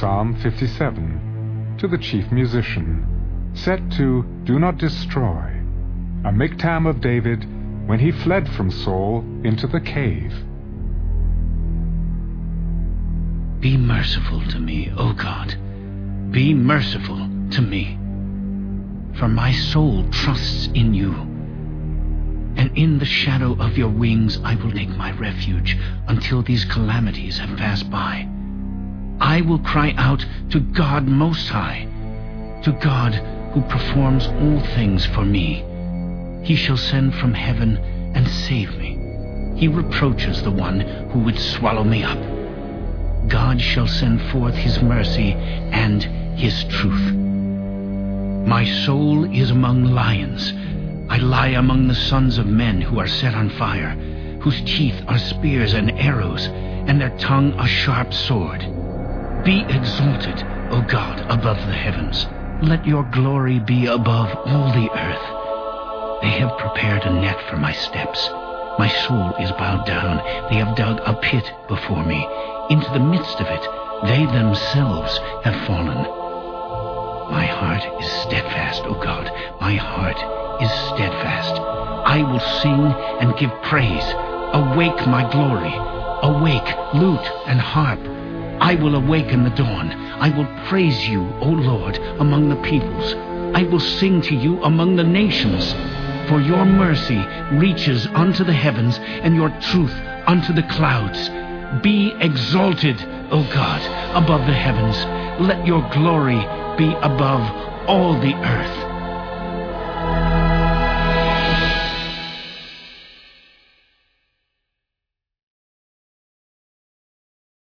Psalm 57, to the chief musician, set to Do Not Destroy, a miktam of David when he fled from Saul into the cave. Be merciful to me, O God. Be merciful to me. For my soul trusts in you, and in the shadow of your wings I will take my refuge until these calamities have passed by. I will cry out to God Most High, to God who performs all things for me. He shall send from heaven and save me. He reproaches the one who would swallow me up. God shall send forth his mercy and his truth. My soul is among lions. I lie among the sons of men who are set on fire, whose teeth are spears and arrows, and their tongue a sharp sword. Be exalted, O God, above the heavens. Let your glory be above all the earth. They have prepared a net for my steps. My soul is bowed down. They have dug a pit before me. Into the midst of it, they themselves have fallen. My heart is steadfast, O God. My heart is steadfast. I will sing and give praise. Awake, my glory. Awake, lute and harp. I will awaken the dawn. I will praise you, O Lord, among the peoples. I will sing to you among the nations. For your mercy reaches unto the heavens, and your truth unto the clouds. Be exalted, O God, above the heavens. Let your glory be above all the earth.